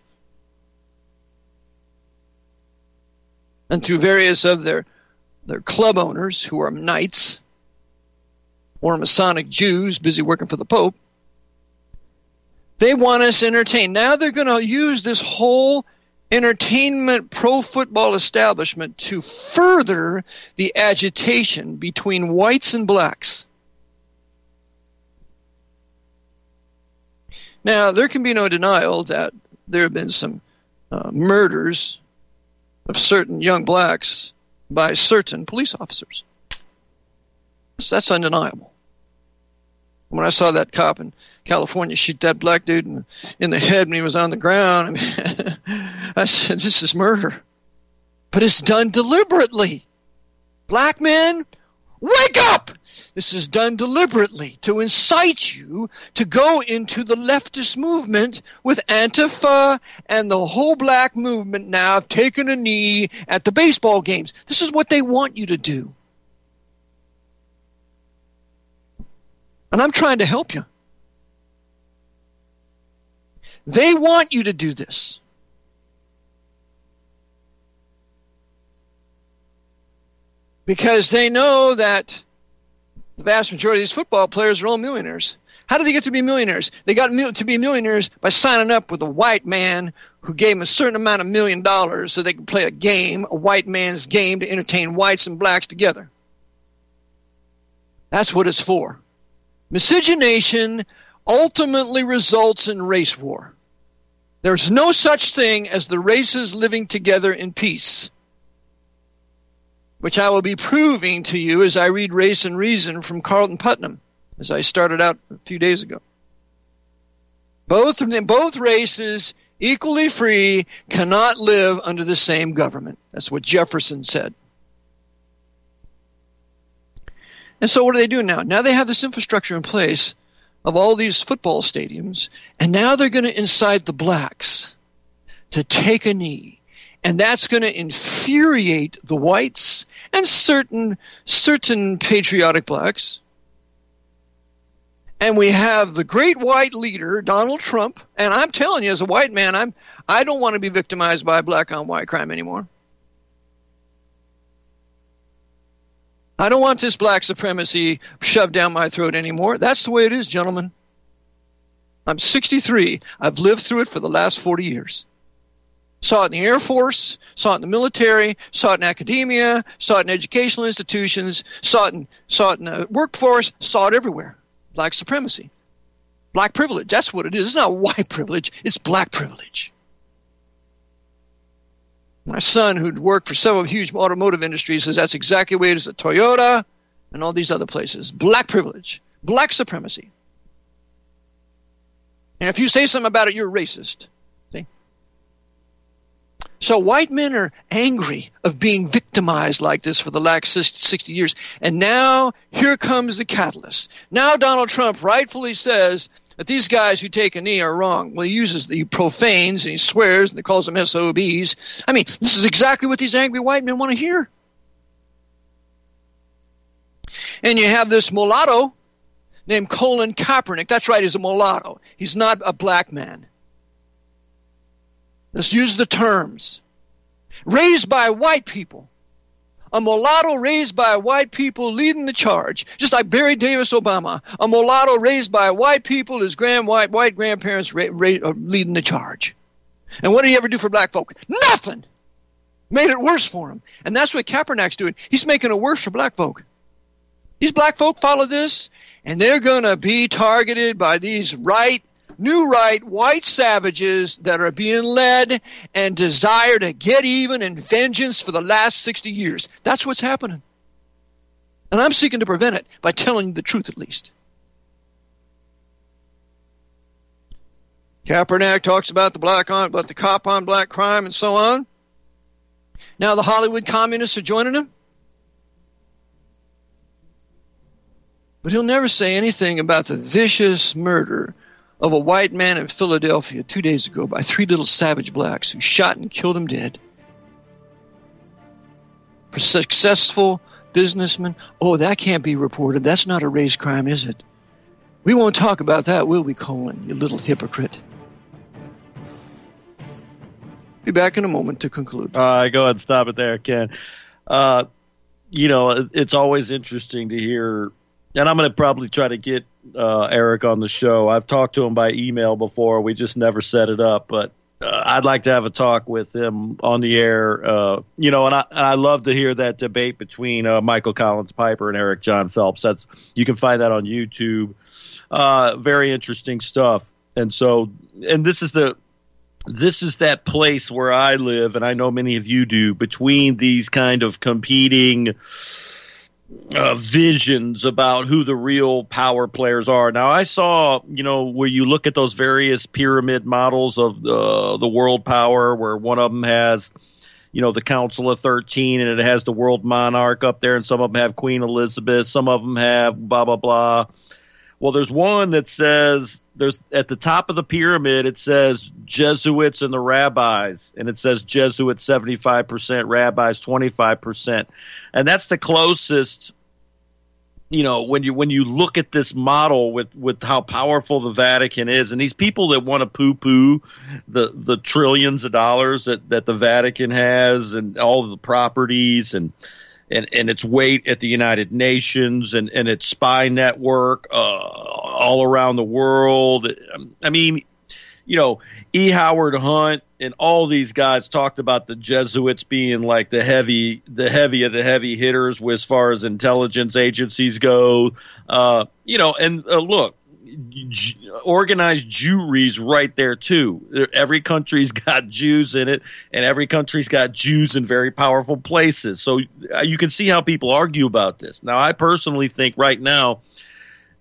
and through various of their, their club owners who are knights or Masonic Jews busy working for the Pope, they want us entertained. Now they're going to use this whole entertainment pro-football establishment to further the agitation between whites and blacks. Now, there can be no denial that there have been some uh, murders of certain young blacks by certain police officers. So that's undeniable. When I saw that cop in California shoot that black dude in the, in the head when he was on the ground, I mean, I said, this is murder. But it's done deliberately. Black men, wake up! This is done deliberately to incite you to go into the leftist movement with Antifa and the whole black movement now taking a knee at the baseball games. This is what they want you to do. And I'm trying to help you. They want you to do this. Because they know that the vast majority of these football players are all millionaires. How did they get to be millionaires? They got to be millionaires by signing up with a white man who gave them a certain amount of million dollars so they could play a game, a white man's game, to entertain whites and blacks together. That's what it's for. Miscegenation ultimately results in race war. There's no such thing as the races living together in peace, which I will be proving to you as I read Race and Reason from Carlton Putnam, as I started out a few days ago. Both of them, both races equally free, cannot live under the same government. That's what Jefferson said. And so what are they doing now? Now they have this infrastructure in place of all these football stadiums, and now they're going to incite the blacks to take a knee. And that's going to infuriate the whites and certain certain patriotic blacks. And we have the great white leader, Donald Trump. And I'm telling you, as a white man, I'm I don't want to be victimized by black on white crime anymore. I don't want this black supremacy shoved down my throat anymore. That's the way it is, gentlemen. I'm sixty-three. I've lived through it for the last forty years. Saw it in the Air Force, saw it in the military, saw it in academia, saw it in educational institutions, saw it in, saw it in the workforce, saw it everywhere. Black supremacy. Black privilege. That's what it is. It's not white privilege. It's black privilege. My son, who'd worked for several huge automotive industries, says that's exactly the way it is at Toyota and all these other places. Black privilege. Black supremacy. And if you say something about it, you're racist. See? So white men are angry of being victimized like this for the last sixty years. And now here comes the catalyst. Now Donald Trump rightfully says that these guys who take a knee are wrong. Well, he uses, he profanes and he swears and he calls them S O Bs. I mean, this is exactly what these angry white men want to hear. And you have this mulatto named Colin Kaepernick. That's right, he's a mulatto. He's not a black man. Let's use the terms. Raised by white people. A mulatto raised by white people leading the charge. Just like Barry Davis Obama. A mulatto raised by white people, his grand white white grandparents ra- ra- uh, leading the charge. And what did he ever do for black folk? Nothing! Made it worse for him. And that's what Kaepernick's doing. He's making it worse for black folk. These black folk follow this, and they're going to be targeted by these right new right white savages that are being led and desire to get even and vengeance for the last sixty years. That's what's happening. And I'm seeking to prevent it by telling you the truth at least. Kaepernick talks about the black on, about the cop on black crime and so on. Now the Hollywood communists are joining him. But he'll never say anything about the vicious murder of a white man in Philadelphia two days ago by three little savage blacks who shot and killed him dead. For successful businessmen, oh, that can't be reported. That's not a race crime, is it? We won't talk about that, will we, Colin, you little hypocrite? Be back in a moment to conclude. All right, go ahead and stop it there, Ken. Uh, you know, it's always interesting to hear, and I'm going to probably try to get uh, Eric on the show. I've talked to him by email before. We just never set it up, but uh, I'd like to have a talk with him on the air. Uh, you know, and I, I love to hear that debate between uh, Michael Collins Piper and Eric John Phelps. That's you can find that on YouTube. Uh, very interesting stuff. And so, and this is the this is that place where I live, and I know many of you do, between these kind of competing Uh, visions about who the real power players are. Now, I saw, you know, where you look at those various pyramid models of the the world power, where one of them has, you know, the Council of thirteen, and it has the world monarch up there, and some of them have Queen Elizabeth, some of them have blah, blah, blah. Well, there's one that says, there's at the top of the pyramid, it says Jesuits and the rabbis, and it says Jesuits seventy-five percent, rabbis twenty-five percent. And that's the closest, you know, when you when you look at this model with, with how powerful the Vatican is, and these people that want to poo-poo the, the trillions of dollars that, that the Vatican has and all of the properties and And, and its weight at the United Nations and, and its spy network uh, all around the world. I mean, you know, E. Howard Hunt and all these guys talked about the Jesuits being like the heavy, the heavy of the heavy hitters as far as intelligence agencies go. Uh, you know, and uh, look, organized Jewry's right there too. Every country's got Jews in it, and every country's got Jews in very powerful places. So you can see how people argue about this. Now, I personally think right now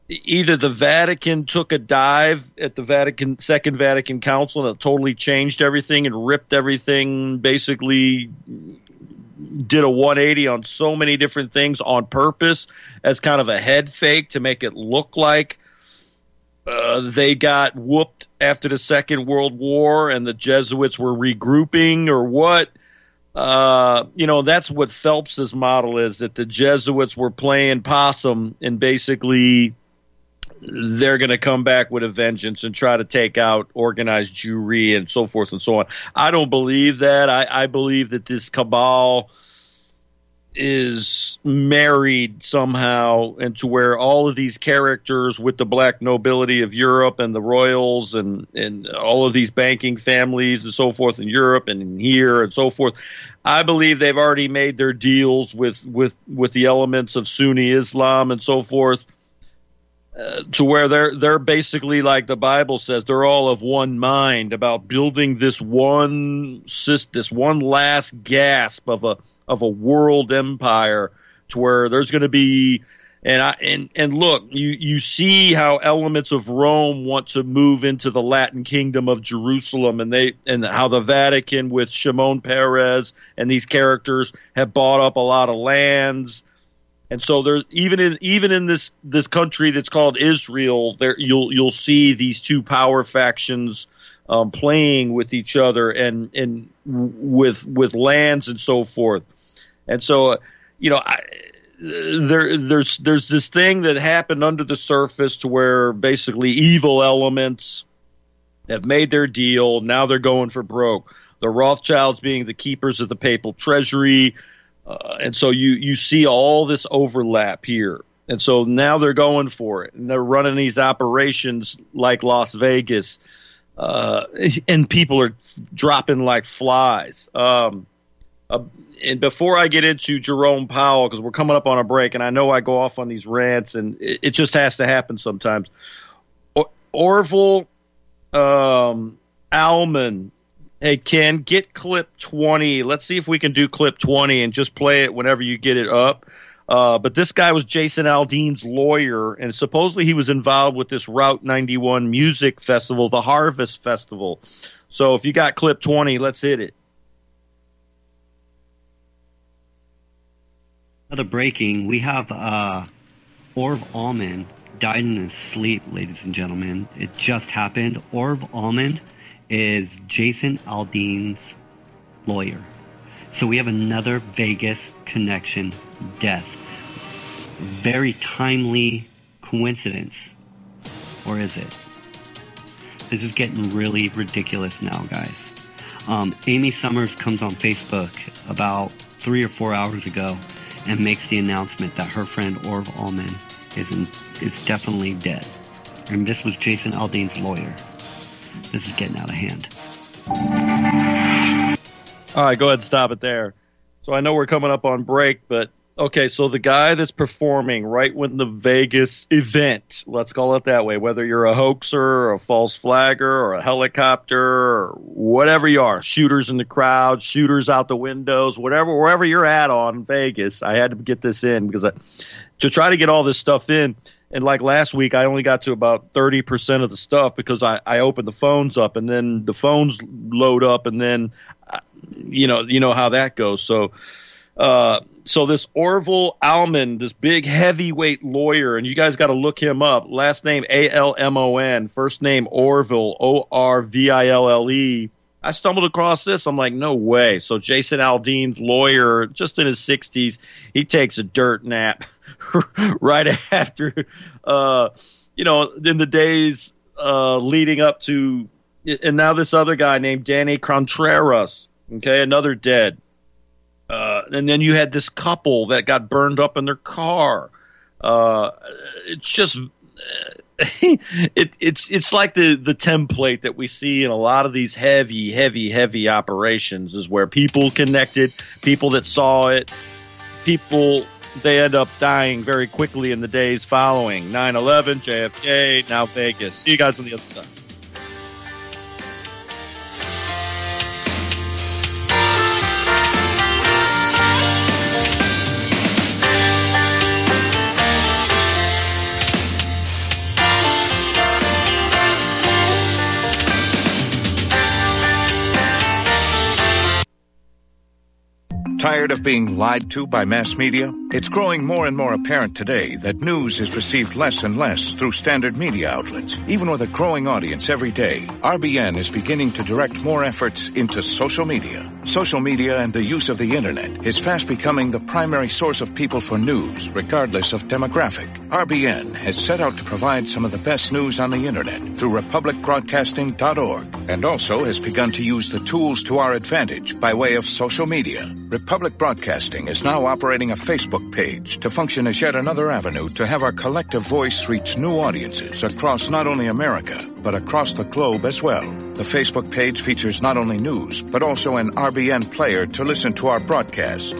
either the Vatican took a dive at the Vatican Second Vatican Council and it totally changed everything and ripped everything, basically did a one eighty on so many different things on purpose as kind of a head fake to make it look like uh, they got whooped after the Second World War and the Jesuits were regrouping or what. Uh, you know, that's what Phelps's model is, that the Jesuits were playing possum and basically they're going to come back with a vengeance and try to take out organized Jewry and so forth and so on. I don't believe that. I, I believe that this cabal is married somehow into where all of these characters with the black nobility of Europe and the royals and, and all of these banking families and so forth in Europe and in here and so forth, I believe they've already made their deals with, with, with the elements of Sunni Islam and so forth. Uh, to where they're they're basically, like the Bible says, they're all of one mind about building this one this one last gasp of a of a world empire, to where there's going to be and I and and look, you you see how elements of Rome want to move into the Latin kingdom of Jerusalem, and they and how the Vatican with Shimon Peres and these characters have bought up a lot of lands. And so there, even in even in this, this country that's called Israel, there you'll you'll see these two power factions um, playing with each other and and with with lands and so forth. And so, uh, you know, I, there there's there's this thing that happened under the surface to where basically evil elements have made their deal. Now they're going for broke. The Rothschilds being the keepers of the papal treasury. Uh, and so you, you see all this overlap here. And so now they're going for it. And they're running these operations like Las Vegas. Uh, and people are dropping like flies. Um, uh, and before I get into Jerome Powell, because we're coming up on a break, and I know I go off on these rants, and it, it just has to happen sometimes. Or- Orville um, Allman. Hey, Ken, get clip twenty. Let's see if we can do clip twenty and just play it whenever you get it up. Uh, but this guy was Jason Aldean's lawyer, and supposedly he was involved with this Route ninety-one music festival, the Harvest Festival. So if you got clip twenty, let's hit it. Another breaking, we have uh, Orv Allman died in his sleep, ladies and gentlemen. It just happened. Orv Allman is Jason Aldean's lawyer. So we have another Vegas connection death. Very timely coincidence. Or is it? This is getting really ridiculous now, guys. Um, Amy Summers comes on Facebook about three or four hours ago and makes the announcement that her friend Orv Allman is, in, is definitely dead. And this was Jason Aldean's lawyer. This is getting out of hand. All right, go ahead and stop it there. So I know we're coming up on break, but okay, so the guy that's performing right when the Vegas event, let's call it that way, whether you're a hoaxer or a false flagger or a helicopter or whatever you are, shooters in the crowd, shooters out the windows, whatever, wherever you're at on Vegas, I had to get this in because I, to try to get all this stuff in. And like last week, I only got to about thirty percent of the stuff because I, I opened the phones up and then the phones load up and then, you know, you know how that goes. So, uh, so this Orville Allman, this big heavyweight lawyer, and you guys got to look him up. Last name A L M O N, first name Orville, O R V I L L E. I stumbled across this. I'm like, no way. So Jason Aldean's lawyer, just in his sixties, he takes a dirt nap right after, uh, you know, in the days uh, leading up to, and now this other guy named Danny Contreras, okay, another dead. Uh, and then you had this couple that got burned up in their car. Uh, it's just, it, it's it's like the, the template that we see in a lot of these heavy, heavy, heavy operations is where people connected, people that saw it, people, they end up dying very quickly in the days following. nine eleven, J F K, now Vegas. See you guys on the other side. Tired of being lied to by mass media? It's growing more and more apparent today that news is received less and less through standard media outlets. Even with a growing audience every day, R B N is beginning to direct more efforts into social media. Social media and the use of the internet is fast becoming the primary source of people for news, regardless of demographic. R B N has set out to provide some of the best news on the internet through republic broadcasting dot org, and also has begun to use the tools to our advantage by way of social media. Republic Broadcasting is now operating a Facebook page to function as yet another avenue to have our collective voice reach new audiences across not only America, but across the globe as well. The Facebook page features not only news, but also an R B N player to listen to our broadcasts.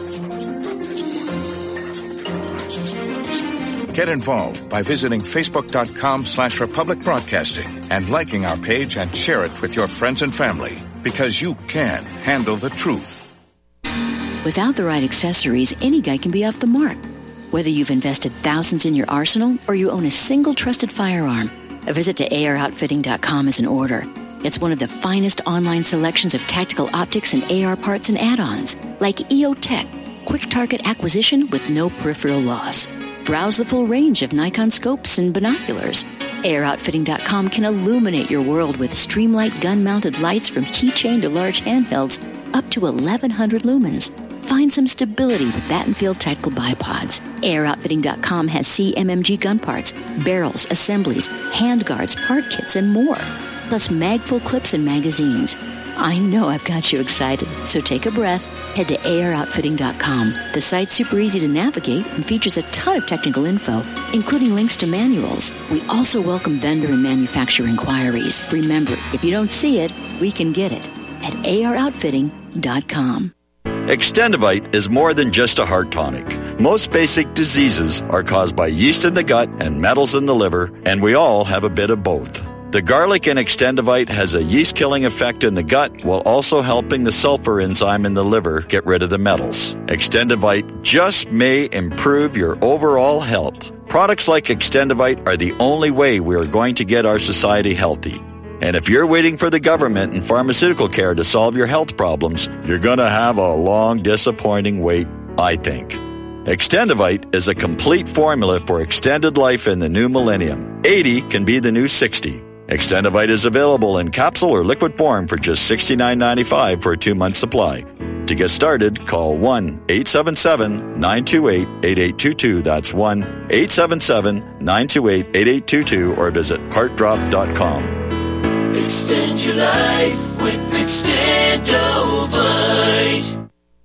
Get involved by visiting facebook.com slash Republic Broadcasting and liking our page and share it with your friends and family, because you can handle the truth. Without the right accessories, any guy can be off the mark. Whether you've invested thousands in your arsenal or you own a single trusted firearm, a visit to A R outfitting dot com is in order. It's one of the finest online selections of tactical optics and A R parts and add-ons, like E O Tech, quick target acquisition with no peripheral loss. Browse the full range of Nikon scopes and binoculars. A R outfitting dot com can illuminate your world with Streamlight gun-mounted lights from keychain to large handhelds up to eleven hundred lumens. Find some stability with Battenfield Tactical Bipods. A R outfitting dot com has C M M G gun parts, barrels, assemblies, handguards, part kits, and more. Plus mag-full clips and magazines. I know I've got you excited, so take a breath. Head to A R outfitting dot com. The site's super easy to navigate and features a ton of technical info, including links to manuals. We also welcome vendor and manufacturer inquiries. Remember, if you don't see it, we can get it at A R outfitting dot com. Extendivite is more than just a heart tonic. Most basic diseases are caused by yeast in the gut and metals in the liver, and we all have a bit of both. The garlic in Extendivite has a yeast-killing effect in the gut while also helping the sulfur enzyme in the liver get rid of the metals. Extendivite just may improve your overall health. Products like Extendivite are the only way we are going to get our society healthy. And if you're waiting for the government and pharmaceutical care to solve your health problems, you're going to have a long, disappointing wait, I think. Extendivite is a complete formula for extended life in the new millennium. eighty can be the new sixty. Extendivite is available in capsule or liquid form for just sixty-nine ninety-five for a two-month supply. To get started, call one eight seven seven, nine two eight, eight eight two two. That's one eight seven seven, nine two eight, eight eight two two or visit heart drop dot com. Extend your life with Extendovite.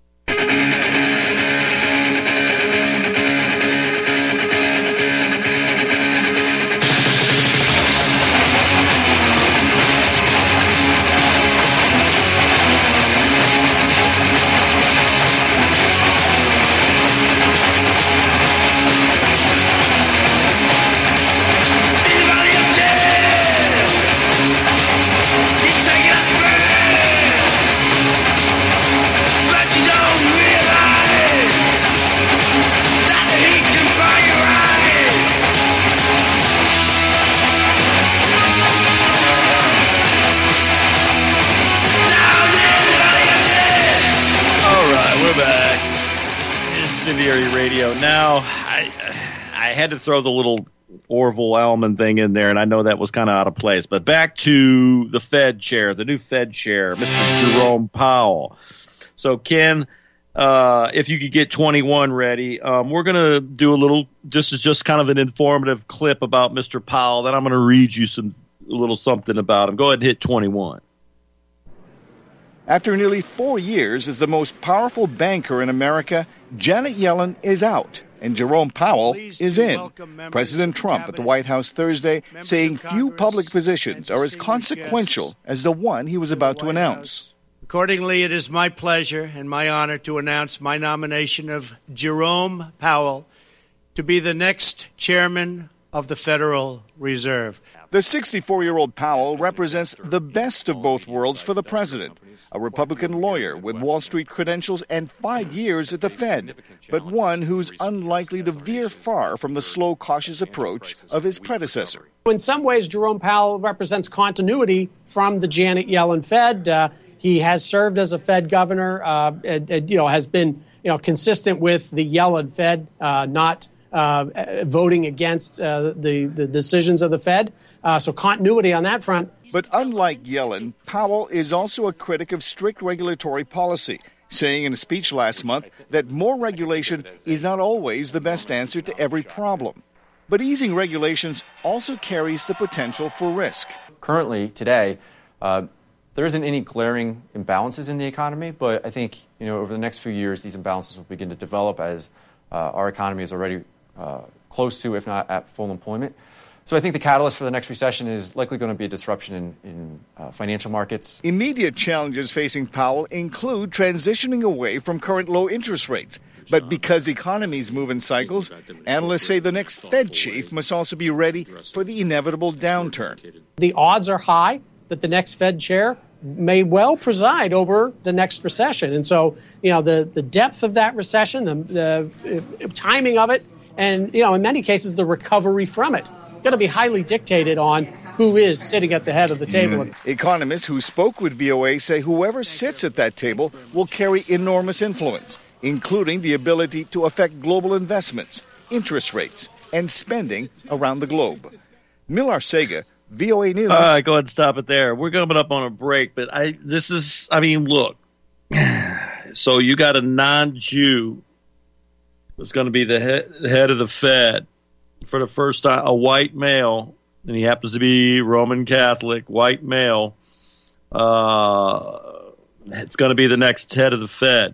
Incendiary Radio. Now, I I had to throw the little Orville Allman thing in there, and I know that was kind of out of place. But back to the Fed chair, the new Fed chair, Mister Jerome Powell. So, Ken, uh, if you could get twenty-one ready, um, we're going to do a little, this is just kind of an informative clip about Mister Powell. Then I'm going to read you some a little something about him. Go ahead and hit twenty-one. After nearly four years as the most powerful banker in America, Janet Yellen is out and Jerome Powell is in. President Trump at the White House Thursday saying few public positions are as consequential as the one he was about to announce. Accordingly, it is my pleasure and my honor to announce my nomination of Jerome Powell to be the next chairman of the Federal Reserve. The sixty-four-year-old Powell represents the best of both worlds for the president, a Republican lawyer with Wall Street credentials and five years at the Fed, but one who's unlikely to veer far from the slow, cautious approach of his predecessor. In some ways, Jerome Powell represents continuity from the Janet Yellen Fed. Uh, He has served as a Fed governor, uh, and, and, you know, has been, you know, consistent with the Yellen Fed, uh, not uh, voting against uh, the, the decisions of the Fed. Uh, so continuity on that front. But unlike Yellen, Powell is also a critic of strict regulatory policy, saying in a speech last month that more regulation is not always the best answer to every problem. But easing regulations also carries the potential for risk. Currently, today, uh, there isn't any glaring imbalances in the economy, but I think, you know, over the next few years, these imbalances will begin to develop as uh, our economy is already uh, close to, if not at full employment. So I think the catalyst for the next recession is likely going to be a disruption in, in uh, financial markets. Immediate challenges facing Powell include transitioning away from current low interest rates. But because economies move in cycles, analysts say the next Fed chief must also be ready for the inevitable downturn. The odds are high that the next Fed chair may well preside over the next recession. And so, you know, the, the depth of that recession, the, the timing of it, and, you know, in many cases, the recovery from it, going to be highly dictated on who is sitting at the head of the table. Mm. Economists who spoke with V O A say whoever sits at that table will carry enormous influence, including the ability to affect global investments, interest rates, and spending around the globe. Mil Arcega, V O A News. All right, go ahead and stop it there. We're coming up on a break, but I this is, I mean, look. So you got a non-Jew that's going to be the head, the head of the Fed for the first time, a white male, and he happens to be Roman Catholic, white male. Uh, it's going to be the next head of the Fed.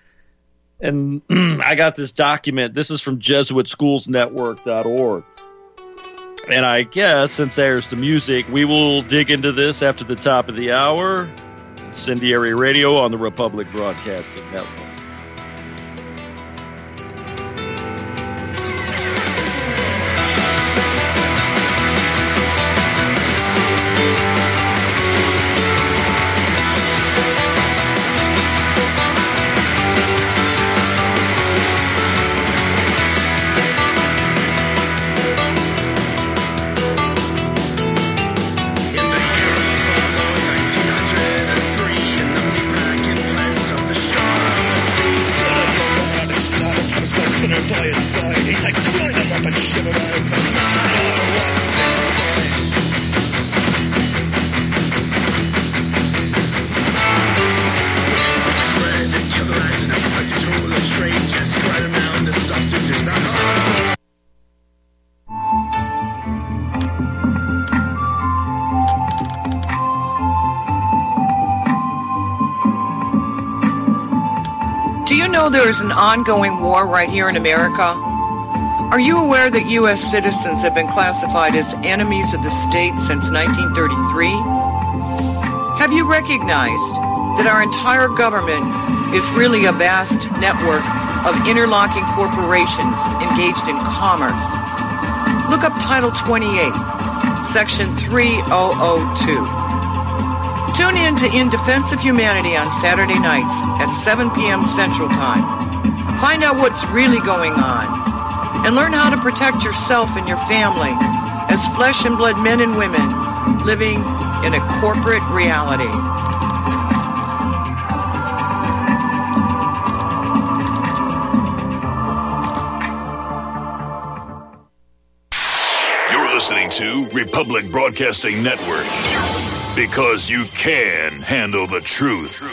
And I got this document. This is from Jesuit Schools Network dot org. And I guess, since there's the music, we will dig into this after the top of the hour. Incendiary Radio on the Republic Broadcasting Network. There is an ongoing war right here in America. Are you aware that U S citizens have been classified as enemies of the state since nineteen thirty-three? Have you recognized that our entire government is really a vast network of interlocking corporations engaged in commerce? Look up Title twenty-eight, Section three thousand two. Tune in to In Defense of Humanity on Saturday nights at seven p.m. Central Time. Find out what's really going on and learn how to protect yourself and your family as flesh and blood men and women living in a corporate reality. You're listening to Republic Broadcasting Network. Because you can handle the truth.